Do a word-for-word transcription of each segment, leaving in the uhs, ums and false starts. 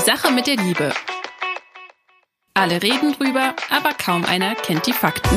Sache mit der Liebe. Alle reden drüber, aber kaum einer kennt die Fakten.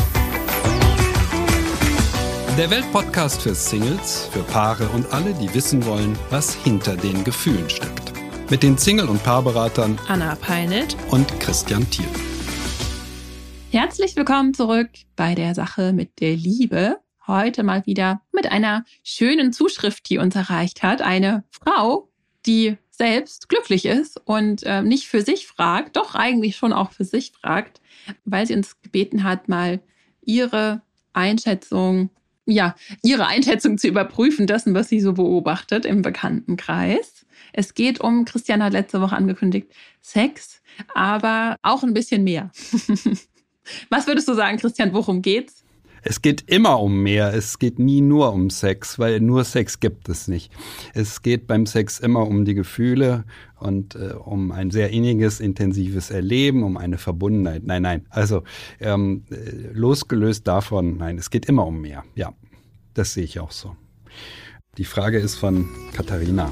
Der Weltpodcast für Singles, für Paare und alle, die wissen wollen, was hinter den Gefühlen steckt. Mit den Single- und Paarberatern Anna Peinelt und Christian Thiel. Herzlich willkommen zurück bei der Sache mit der Liebe. Heute mal wieder mit einer schönen Zuschrift, die uns erreicht hat. Eine Frau, die selbst glücklich ist und äh, nicht für sich fragt, doch eigentlich schon auch für sich fragt, weil sie uns gebeten hat, mal ihre Einschätzung, ja, ihre Einschätzung zu überprüfen, dessen, was sie so beobachtet im Bekanntenkreis. Es geht um, Christian hat letzte Woche angekündigt, Sex, aber auch ein bisschen mehr. Was würdest du sagen, Christian, worum geht's? Es geht immer um mehr. Es geht nie nur um Sex, weil nur Sex gibt es nicht. Es geht beim Sex immer um die Gefühle und äh, um ein sehr inniges, intensives Erleben, um eine Verbundenheit. Nein, nein. Also ähm, losgelöst davon, nein, es geht immer um mehr. Ja, das sehe ich auch so. Die Frage ist von Katharina.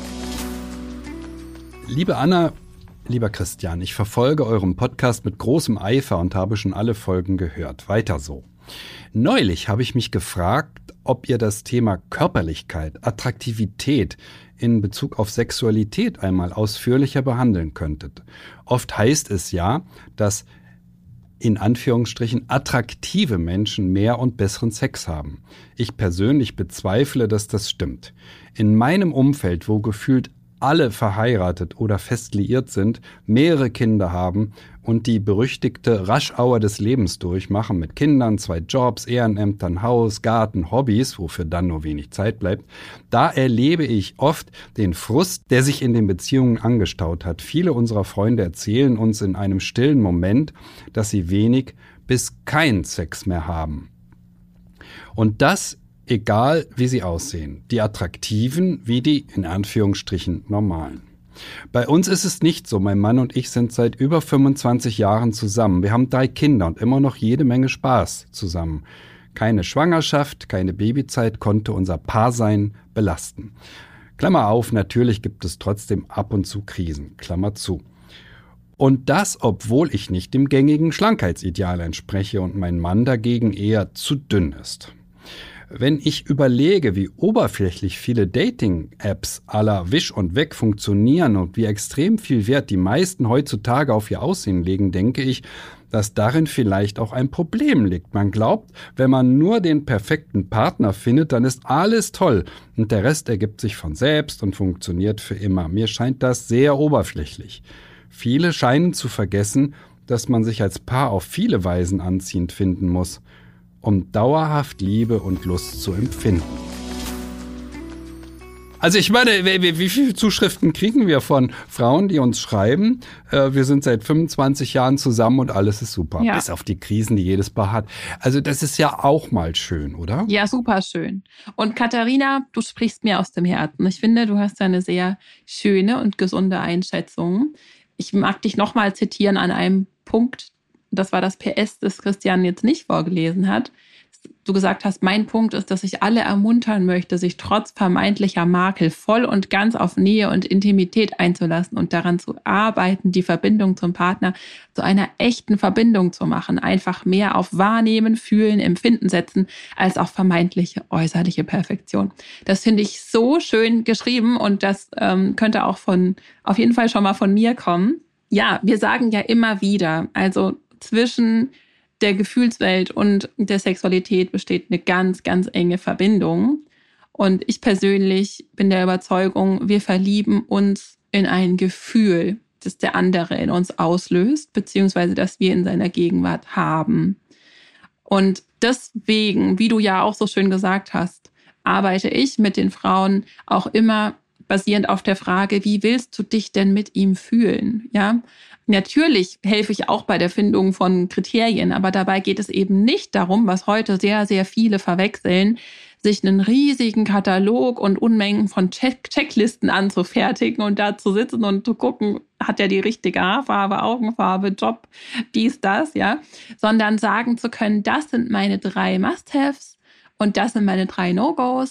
Liebe Anna, lieber Christian, ich verfolge euren Podcast mit großem Eifer und habe schon alle Folgen gehört. Weiter so. Neulich habe ich mich gefragt, ob ihr das Thema Körperlichkeit, Attraktivität in Bezug auf Sexualität einmal ausführlicher behandeln könntet. Oft heißt es ja, dass in Anführungsstrichen attraktive Menschen mehr und besseren Sex haben. Ich persönlich bezweifle, dass das stimmt. In meinem Umfeld, wo gefühlt alle verheiratet oder fest liiert sind, mehrere Kinder haben und die berüchtigte Rush-Hour des Lebens durchmachen mit Kindern, zwei Jobs, Ehrenämtern, Haus, Garten, Hobbys, wofür dann nur wenig Zeit bleibt, da erlebe ich oft den Frust, der sich in den Beziehungen angestaut hat. Viele unserer Freunde erzählen uns in einem stillen Moment, dass sie wenig bis keinen Sex mehr haben. Und das egal, wie sie aussehen. Die Attraktiven wie die, in Anführungsstrichen, Normalen. Bei uns ist es nicht so. Mein Mann und ich sind seit über fünfundzwanzig Jahren zusammen. Wir haben drei Kinder und immer noch jede Menge Spaß zusammen. Keine Schwangerschaft, keine Babyzeit konnte unser Paarsein belasten. Klammer auf, natürlich gibt es trotzdem ab und zu Krisen. Klammer zu. Und das, obwohl ich nicht dem gängigen Schlankheitsideal entspreche und mein Mann dagegen eher zu dünn ist. Wenn ich überlege, wie oberflächlich viele Dating-Apps à la Wish und Weg funktionieren und wie extrem viel Wert die meisten heutzutage auf ihr Aussehen legen, denke ich, dass darin vielleicht auch ein Problem liegt. Man glaubt, wenn man nur den perfekten Partner findet, dann ist alles toll und der Rest ergibt sich von selbst und funktioniert für immer. Mir scheint das sehr oberflächlich. Viele scheinen zu vergessen, dass man sich als Paar auf viele Weisen anziehend finden muss, um dauerhaft Liebe und Lust zu empfinden. Also ich meine, wie, wie viele Zuschriften kriegen wir von Frauen, die uns schreiben, äh, wir sind seit fünfundzwanzig Jahren zusammen und alles ist super, ja. Bis auf die Krisen, die jedes Paar hat. Also das ist ja auch mal schön, oder? Ja, super schön. Und Katharina, du sprichst mir aus dem Herzen. Ich finde, du hast eine sehr schöne und gesunde Einschätzung. Ich mag dich nochmal zitieren an einem Punkt. Das war das P S, das Christian jetzt nicht vorgelesen hat. Du gesagt hast, mein Punkt ist, dass ich alle ermuntern möchte, sich trotz vermeintlicher Makel voll und ganz auf Nähe und Intimität einzulassen und daran zu arbeiten, die Verbindung zum Partner zu einer echten Verbindung zu machen. Einfach mehr auf Wahrnehmen, Fühlen, Empfinden setzen, als auf vermeintliche äußerliche Perfektion. Das finde ich so schön geschrieben und das ähm, könnte auch von, auf jeden Fall schon mal von mir kommen. Ja, wir sagen ja immer wieder, also zwischen der Gefühlswelt und der Sexualität besteht eine ganz, ganz enge Verbindung. Und ich persönlich bin der Überzeugung, wir verlieben uns in ein Gefühl, das der andere in uns auslöst, beziehungsweise das wir in seiner Gegenwart haben. Und deswegen, wie du ja auch so schön gesagt hast, arbeite ich mit den Frauen auch immer basierend auf der Frage, wie willst du dich denn mit ihm fühlen? Ja, natürlich helfe ich auch bei der Findung von Kriterien, aber dabei geht es eben nicht darum, was heute sehr, sehr viele verwechseln, sich einen riesigen Katalog und Unmengen von Check- Checklisten anzufertigen und da zu sitzen und zu gucken, hat er die richtige Haarfarbe, Augenfarbe, Job, dies, das, ja, sondern sagen zu können, das sind meine drei Must-Haves und das sind meine drei No-Gos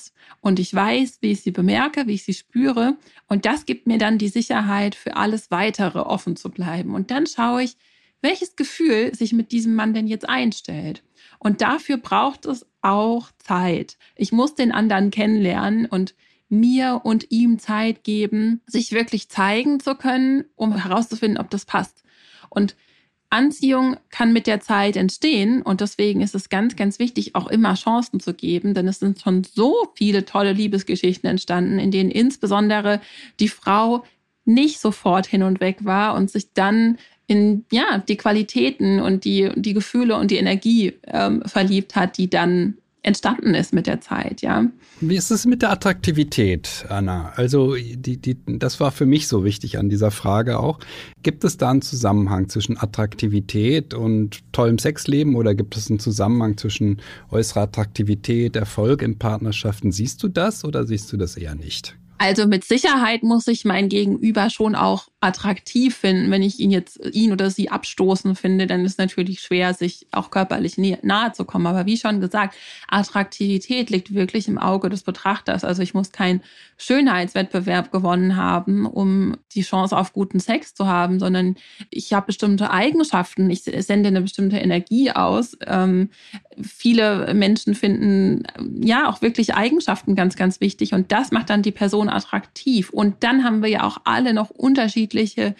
und ich weiß, wie ich sie bemerke, wie ich sie spüre. Und das gibt mir dann die Sicherheit, für alles Weitere offen zu bleiben. Und dann schaue ich, welches Gefühl sich mit diesem Mann denn jetzt einstellt. Und dafür braucht es auch Zeit. Ich muss den anderen kennenlernen und mir und ihm Zeit geben, sich wirklich zeigen zu können, um herauszufinden, ob das passt. Und Anziehung kann mit der Zeit entstehen und deswegen ist es ganz, ganz wichtig, auch immer Chancen zu geben, denn es sind schon so viele tolle Liebesgeschichten entstanden, in denen insbesondere die Frau nicht sofort hin und weg war und sich dann in ja die Qualitäten und die, die Gefühle und die Energie ähm, verliebt hat, die dann entstanden ist mit der Zeit, ja. Wie ist es mit der Attraktivität, Anna? Also die, die, das war für mich so wichtig an dieser Frage auch. Gibt es da einen Zusammenhang zwischen Attraktivität und tollem Sexleben oder gibt es einen Zusammenhang zwischen äußerer Attraktivität, Erfolg in Partnerschaften? Siehst du das oder siehst du das eher nicht? Also mit Sicherheit muss ich mein Gegenüber schon auch attraktiv finden. Wenn ich ihn jetzt, ihn oder sie abstoßen finde, dann ist es natürlich schwer, sich auch körperlich nahe zu kommen. Aber wie schon gesagt, Attraktivität liegt wirklich im Auge des Betrachters. Also ich muss keinen Schönheitswettbewerb gewonnen haben, um die Chance auf guten Sex zu haben, sondern ich habe bestimmte Eigenschaften. Ich sende eine bestimmte Energie aus. Ähm, viele Menschen finden ja auch wirklich Eigenschaften ganz, ganz wichtig. Und das macht dann die Person attraktiv. Und dann haben wir ja auch alle noch unterschiedliche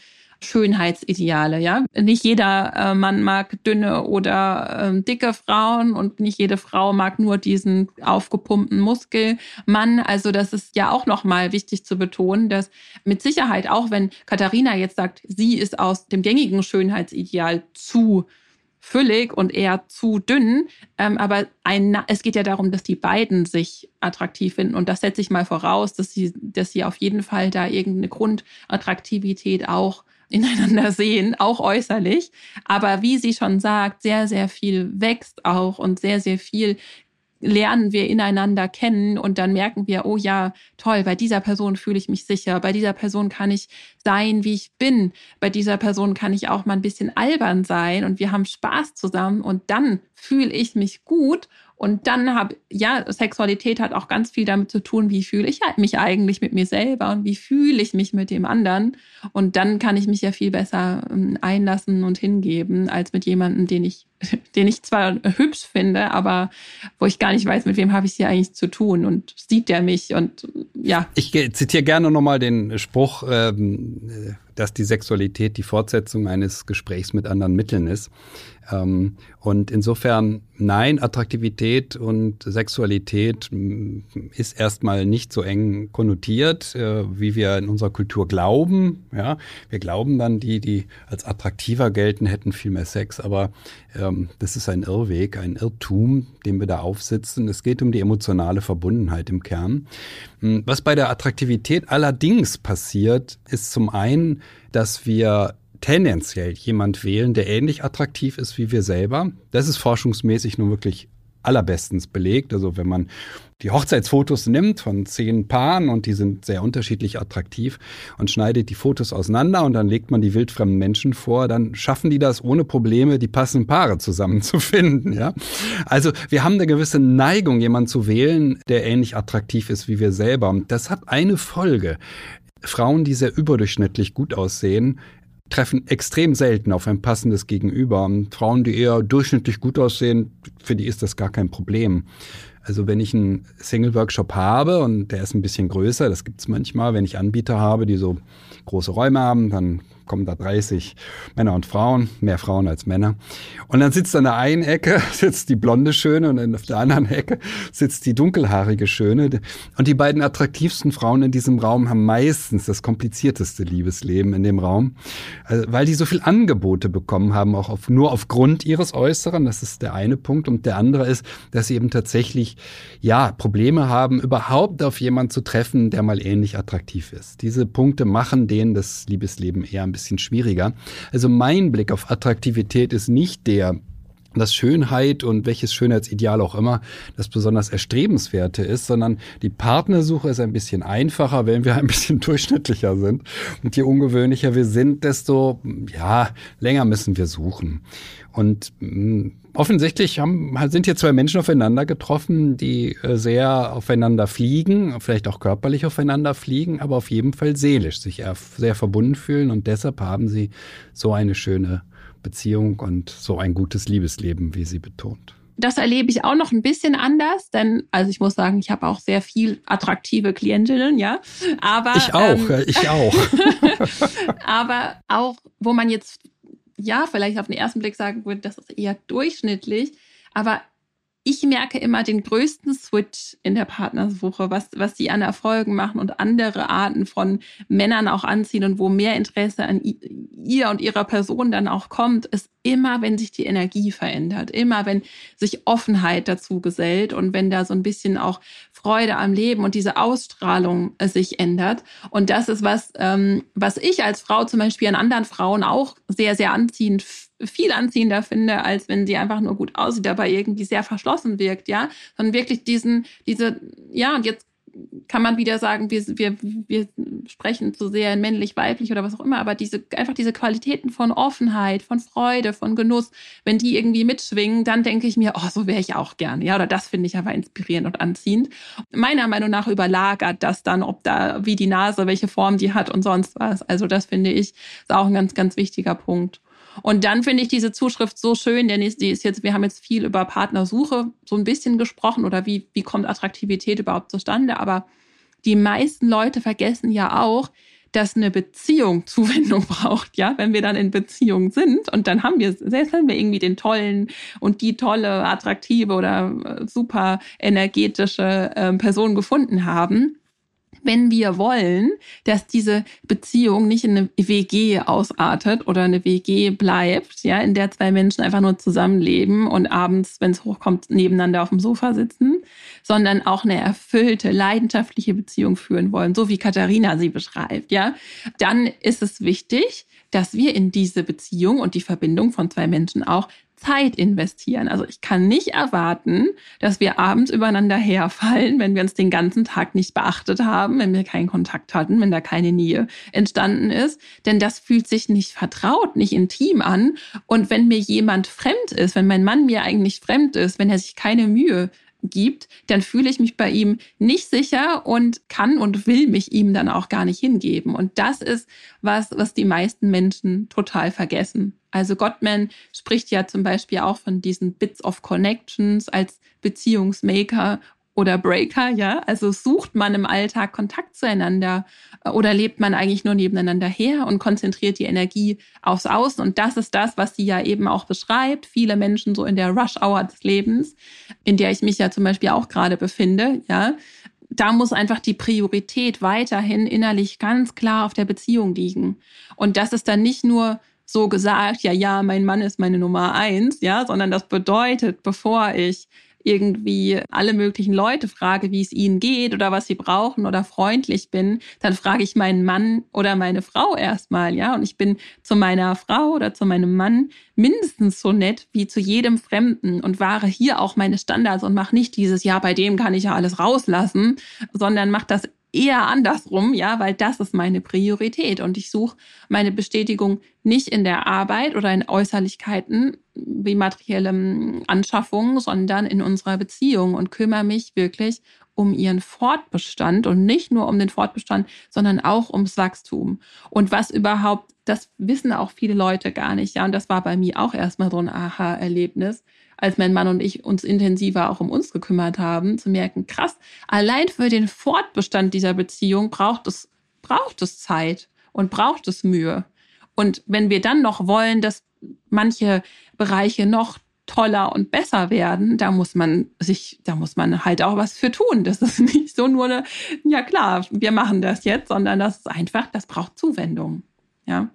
Schönheitsideale, ja. Nicht jeder äh, Mann mag dünne oder äh, dicke Frauen und nicht jede Frau mag nur diesen aufgepumpten Muskelmann. Also das ist ja auch nochmal wichtig zu betonen, dass mit Sicherheit, auch wenn Katharina jetzt sagt, sie ist aus dem gängigen Schönheitsideal zu füllig und eher zu dünn. Ähm, aber ein, es geht ja darum, dass die beiden sich attraktiv finden. Und das setze ich mal voraus, dass sie, dass sie auf jeden Fall da irgendeine Grundattraktivität auch ineinander sehen, auch äußerlich. Aber wie sie schon sagt, sehr, sehr viel wächst auch und sehr, sehr viel lernen wir ineinander kennen und dann merken wir, oh ja, toll, bei dieser Person fühle ich mich sicher, bei dieser Person kann ich sein, wie ich bin, bei dieser Person kann ich auch mal ein bisschen albern sein und wir haben Spaß zusammen und dann fühle ich mich gut und dann habe, ja, Sexualität hat auch ganz viel damit zu tun, wie fühle ich mich eigentlich mit mir selber und wie fühle ich mich mit dem anderen und dann kann ich mich ja viel besser einlassen und hingeben, als mit jemandem, den ich den ich zwar hübsch finde, aber wo ich gar nicht weiß, mit wem habe ich es hier eigentlich zu tun und sieht der mich und ja. Ich zitiere gerne nochmal den Spruch, ähm, dass die Sexualität die Fortsetzung eines Gesprächs mit anderen Mitteln ist. Ähm, und insofern, nein, Attraktivität und Sexualität ist erstmal nicht so eng konnotiert, äh, wie wir in unserer Kultur glauben. Ja, wir glauben dann, die, die als attraktiver gelten, hätten viel mehr Sex, aber ähm, das ist ein Irrweg, ein Irrtum, den wir da aufsitzen. Es geht um die emotionale Verbundenheit im Kern. Was bei der Attraktivität allerdings passiert, ist zum einen, dass wir tendenziell jemand wählen, der ähnlich attraktiv ist wie wir selber. Das ist forschungsmäßig nun wirklich allerbestens belegt. Also wenn man die Hochzeitsfotos nimmt von zehn Paaren und die sind sehr unterschiedlich attraktiv und schneidet die Fotos auseinander und dann legt man die wildfremden Menschen vor, dann schaffen die das ohne Probleme, die passenden Paare zusammenzufinden. Ja? Also wir haben eine gewisse Neigung, jemanden zu wählen, der ähnlich attraktiv ist wie wir selber. Und das hat eine Folge. Frauen, die sehr überdurchschnittlich gut aussehen, treffen extrem selten auf ein passendes Gegenüber. Und Frauen, die eher durchschnittlich gut aussehen, für die ist das gar kein Problem. Also wenn ich einen Single-Workshop habe und der ist ein bisschen größer, das gibt's manchmal, wenn ich Anbieter habe, die so große Räume haben, dann kommen da dreißig Männer und Frauen, mehr Frauen als Männer. Und dann sitzt an der einen Ecke sitzt die blonde Schöne und auf der anderen Ecke sitzt die dunkelhaarige Schöne. Und die beiden attraktivsten Frauen in diesem Raum haben meistens das komplizierteste Liebesleben in dem Raum, also, weil die so viel Angebote bekommen haben, auch auf, nur aufgrund ihres Äußeren. Das ist der eine Punkt. Und der andere ist, dass sie eben tatsächlich ja Probleme haben, überhaupt auf jemanden zu treffen, der mal ähnlich attraktiv ist. Diese Punkte machen denen das Liebesleben eher ein bisschen schwieriger. Also mein Blick auf Attraktivität ist nicht der, dass Schönheit und welches Schönheitsideal auch immer das besonders Erstrebenswerte ist, sondern die Partnersuche ist ein bisschen einfacher, wenn wir ein bisschen durchschnittlicher sind. Und je ungewöhnlicher wir sind, desto ja länger müssen wir suchen. Und mh, offensichtlich haben, sind hier zwei Menschen aufeinander getroffen, die sehr aufeinander fliegen, vielleicht auch körperlich aufeinander fliegen, aber auf jeden Fall seelisch sich sehr verbunden fühlen. Und deshalb haben sie so eine schöne Beziehung und so ein gutes Liebesleben, wie sie betont. Das erlebe ich auch noch ein bisschen anders, denn also ich muss sagen, ich habe auch sehr viel attraktive Klientinnen, ja. Aber ich auch, ähm, ich auch. aber auch, wo man jetzt ja vielleicht auf den ersten Blick sagen würde, das ist eher durchschnittlich, aber ich merke immer den größten Switch in der Partnersuche, was, was die an Erfolgen machen und andere Arten von Männern auch anziehen und wo mehr Interesse an ihr und ihrer Person dann auch kommt, ist immer, wenn sich die Energie verändert, immer, wenn sich Offenheit dazu gesellt und wenn da so ein bisschen auch Freude am Leben und diese Ausstrahlung sich ändert. Und das ist was, ähm, was ich als Frau zum Beispiel an anderen Frauen auch sehr, sehr anziehend viel anziehender finde, als wenn sie einfach nur gut aussieht, dabei irgendwie sehr verschlossen wirkt, ja, sondern wirklich diesen, diese, ja, und jetzt kann man wieder sagen, wir, wir, wir sprechen zu sehr in männlich, weiblich oder was auch immer, aber diese, einfach diese Qualitäten von Offenheit, von Freude, von Genuss, wenn die irgendwie mitschwingen, dann denke ich mir, oh, so wäre ich auch gerne, ja, oder das finde ich aber inspirierend und anziehend. Meiner Meinung nach überlagert das dann, ob da, wie die Nase, welche Form die hat und sonst was. Also das finde ich, ist auch ein ganz, ganz wichtiger Punkt. Und dann finde ich diese Zuschrift so schön, denn die ist jetzt, wir haben jetzt viel über Partnersuche so ein bisschen gesprochen oder wie, wie kommt Attraktivität überhaupt zustande. Aber die meisten Leute vergessen ja auch, dass eine Beziehung Zuwendung braucht, ja, wenn wir dann in Beziehung sind und dann haben wir, selbst wenn wir irgendwie den tollen und die tolle, attraktive oder super energetische äh, Person gefunden haben, wenn wir wollen, dass diese Beziehung nicht in eine W G ausartet oder eine W G bleibt, ja, in der zwei Menschen einfach nur zusammenleben und abends, wenn es hochkommt, nebeneinander auf dem Sofa sitzen, sondern auch eine erfüllte, leidenschaftliche Beziehung führen wollen, so wie Katharina sie beschreibt, ja, dann ist es wichtig, dass wir in diese Beziehung und die Verbindung von zwei Menschen auch Zeit investieren. Also ich kann nicht erwarten, dass wir abends übereinander herfallen, wenn wir uns den ganzen Tag nicht beachtet haben, wenn wir keinen Kontakt hatten, wenn da keine Nähe entstanden ist. Denn das fühlt sich nicht vertraut, nicht intim an. Und wenn mir jemand fremd ist, wenn mein Mann mir eigentlich fremd ist, wenn er sich keine Mühe gibt, dann fühle ich mich bei ihm nicht sicher und kann und will mich ihm dann auch gar nicht hingeben. Und das ist was, was die meisten Menschen total vergessen. Also Gottman spricht ja zum Beispiel auch von diesen Bits of Connections als Beziehungsmaker oder Breaker, ja. Also sucht man im Alltag Kontakt zueinander oder lebt man eigentlich nur nebeneinander her und konzentriert die Energie aufs Außen. Und das ist das, was sie ja eben auch beschreibt. Viele Menschen so in der Rush-Hour des Lebens, in der ich mich ja zum Beispiel auch gerade befinde, ja. Da muss einfach die Priorität weiterhin innerlich ganz klar auf der Beziehung liegen. Und das ist dann nicht nur so gesagt, ja, ja, mein Mann ist meine Nummer eins, ja, sondern das bedeutet, bevor ich irgendwie alle möglichen Leute frage, wie es ihnen geht oder was sie brauchen oder freundlich bin, dann frage ich meinen Mann oder meine Frau erstmal, ja, und ich bin zu meiner Frau oder zu meinem Mann mindestens so nett wie zu jedem Fremden und wahre hier auch meine Standards und mache nicht dieses, ja, bei dem kann ich ja alles rauslassen, sondern mache das eher andersrum, ja, weil das ist meine Priorität und ich suche meine Bestätigung nicht in der Arbeit oder in Äußerlichkeiten wie materiellen Anschaffungen, sondern in unserer Beziehung und kümmere mich wirklich um ihren Fortbestand und nicht nur um den Fortbestand, sondern auch ums Wachstum. Und was überhaupt, das wissen auch viele Leute gar nicht, ja, und das war bei mir auch erstmal so ein Aha-Erlebnis, als mein Mann und ich uns intensiver auch um uns gekümmert haben, zu merken, krass, allein für den Fortbestand dieser Beziehung braucht es, braucht es Zeit und braucht es Mühe. Und wenn wir dann noch wollen, dass manche Bereiche noch toller und besser werden, da muss man sich, da muss man halt auch was für tun. Das ist nicht so nur eine, ja klar, wir machen das jetzt, sondern das ist einfach, das braucht Zuwendung, ja.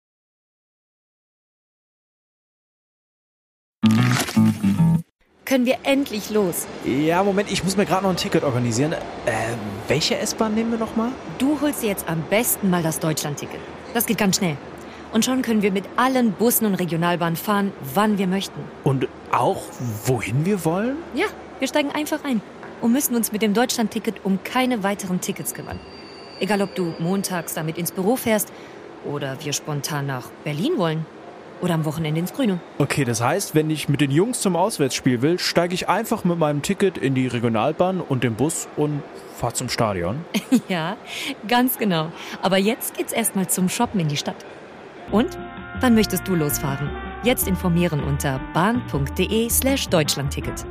Können wir endlich los? Ja, Moment, ich muss mir gerade noch ein Ticket organisieren. Äh, welche S-Bahn nehmen wir nochmal? Du holst dir jetzt am besten mal das Deutschland-Ticket. Das geht ganz schnell. Und schon können wir mit allen Bussen und Regionalbahnen fahren, wann wir möchten. Und auch, wohin wir wollen? Ja, wir steigen einfach ein und müssen uns mit dem Deutschlandticket um keine weiteren Tickets kümmern. Egal, ob du montags damit ins Büro fährst oder wir spontan nach Berlin wollen oder am Wochenende ins Grüne. Okay, das heißt, wenn ich mit den Jungs zum Auswärtsspiel will, steige ich einfach mit meinem Ticket in die Regionalbahn und den Bus und fahr zum Stadion. Ja, ganz genau. Aber jetzt geht's erstmal zum Shoppen in die Stadt. Und? Wann möchtest du losfahren? Jetzt informieren unter bahn.de slash Deutschlandticket.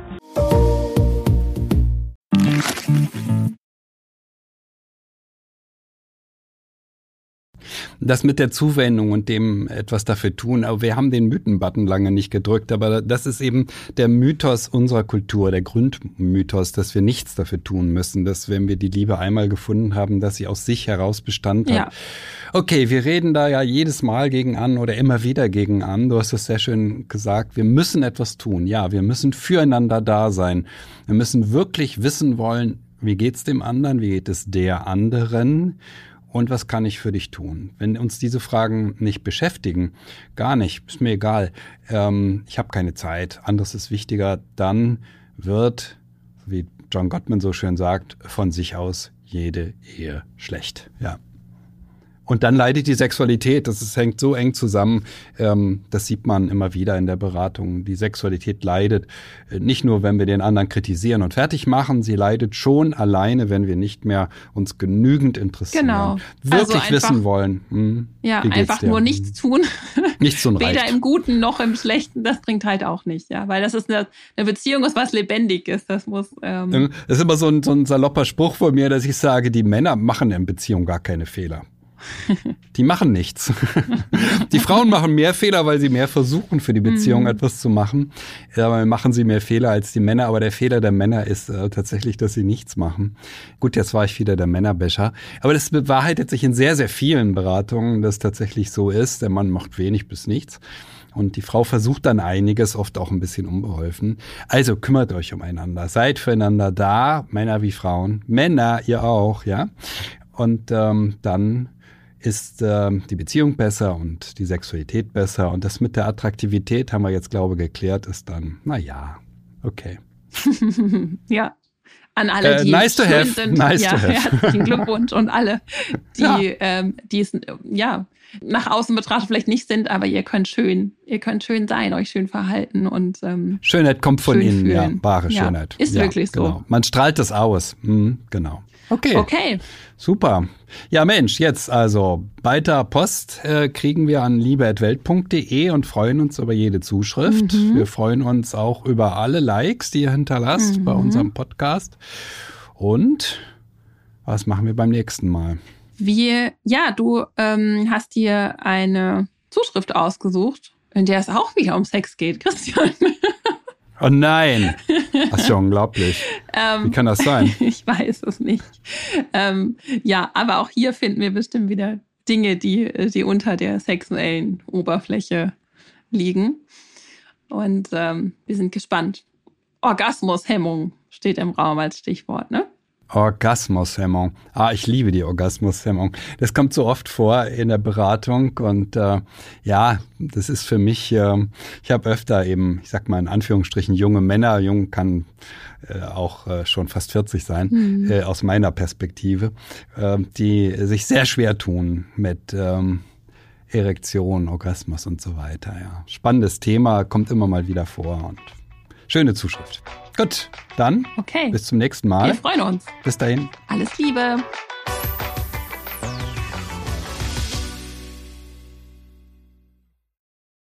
Das mit der Zuwendung und dem etwas dafür tun, aber wir haben den Mythen-Button lange nicht gedrückt, aber das ist eben der Mythos unserer Kultur, der Grundmythos, dass wir nichts dafür tun müssen, dass wenn wir die Liebe einmal gefunden haben, dass sie aus sich heraus Bestand hat. Ja. Okay, wir reden da ja jedes Mal gegen an oder immer wieder gegen an. Du hast es sehr schön gesagt, wir müssen etwas tun. Ja, wir müssen füreinander da sein. Wir müssen wirklich wissen wollen, wie geht's dem anderen, wie geht es der anderen? Und was kann ich für dich tun? Wenn uns diese Fragen nicht beschäftigen, gar nicht, ist mir egal, ähm, ich habe keine Zeit, anderes ist wichtiger, dann wird, wie John Gottman so schön sagt, von sich aus jede Ehe schlecht. Ja. Und dann leidet die Sexualität, das ist, hängt so eng zusammen, ähm, das sieht man immer wieder in der Beratung. Die Sexualität leidet äh, nicht nur, wenn wir den anderen kritisieren und fertig machen, sie leidet schon alleine, wenn wir nicht mehr uns genügend interessieren. Genau. Wirklich also einfach, wissen wollen. Hm, ja, einfach nur nichts tun. Nichts tun reicht. Weder im Guten noch im Schlechten, das bringt halt auch nicht, ja, weil das ist eine, eine Beziehung, ist was Lebendiges, das muss. Ähm das ist immer so ein, so ein salopper Spruch von mir, dass ich sage, die Männer machen in Beziehung gar keine Fehler. Die machen nichts. Die Frauen machen mehr Fehler, weil sie mehr versuchen, für die Beziehung mhm. etwas zu machen. Dabei machen sie mehr Fehler als die Männer. Aber der Fehler der Männer ist äh, tatsächlich, dass sie nichts machen. Gut, jetzt war ich wieder der Männerbäscher. Aber das bewahrheitet sich in sehr, sehr vielen Beratungen, dass tatsächlich so ist. Der Mann macht wenig bis nichts. Und die Frau versucht dann einiges, oft auch ein bisschen unbeholfen. Also kümmert euch umeinander. Seid füreinander da, Männer wie Frauen. Männer, ihr auch, ja. Und ähm, dann ist äh, die Beziehung besser und die Sexualität besser. Und das mit der Attraktivität haben wir jetzt, glaube ich, geklärt, ist dann, na ja, okay. Ja, an alle, äh, die nice to schön have. sind. Nice ja, to have. herzlichen Glückwunsch und alle, die, ja. ähm, die es ja, nach außen betrachtet vielleicht nicht sind, aber ihr könnt schön, ihr könnt schön sein, euch schön verhalten und ähm, Schönheit kommt von innen, fühlen. ja, wahre ja, Schönheit. Ist ja, wirklich so. Genau. Man strahlt das aus. Mhm, genau. Okay. Okay. Super. Ja, Mensch, jetzt also weiter Post äh, kriegen wir an liebe at welt punkt de und freuen uns über jede Zuschrift. Mhm. Wir freuen uns auch über alle Likes, die ihr hinterlasst mhm. bei unserem Podcast. Und was machen wir beim nächsten Mal? Wir, ja, du ähm, hast dir eine Zuschrift ausgesucht, in der es auch wieder um Sex geht, Christian. Oh nein, das ist ja unglaublich. ähm, Wie kann das sein? Ich weiß es nicht. Ähm, ja, aber auch hier finden wir bestimmt wieder Dinge, die, die unter der sexuellen Oberfläche liegen. Und ähm, wir sind gespannt. Orgasmushemmung steht im Raum als Stichwort, ne? Orgasmushemmung. Ah, ich liebe die Orgasmushemmung. Das kommt so oft vor in der Beratung und äh, ja, das ist für mich, äh, ich habe öfter eben, ich sag mal in Anführungsstrichen, junge Männer, jung kann äh, auch äh, schon fast vierzig sein, mhm. äh, aus meiner Perspektive, äh, die sich sehr schwer tun mit ähm, Erektion, Orgasmus und so weiter. Ja. Spannendes Thema, kommt immer mal wieder vor und schöne Zuschrift. Gut, dann okay. Bis zum nächsten Mal. Wir freuen uns. Bis dahin. Alles Liebe.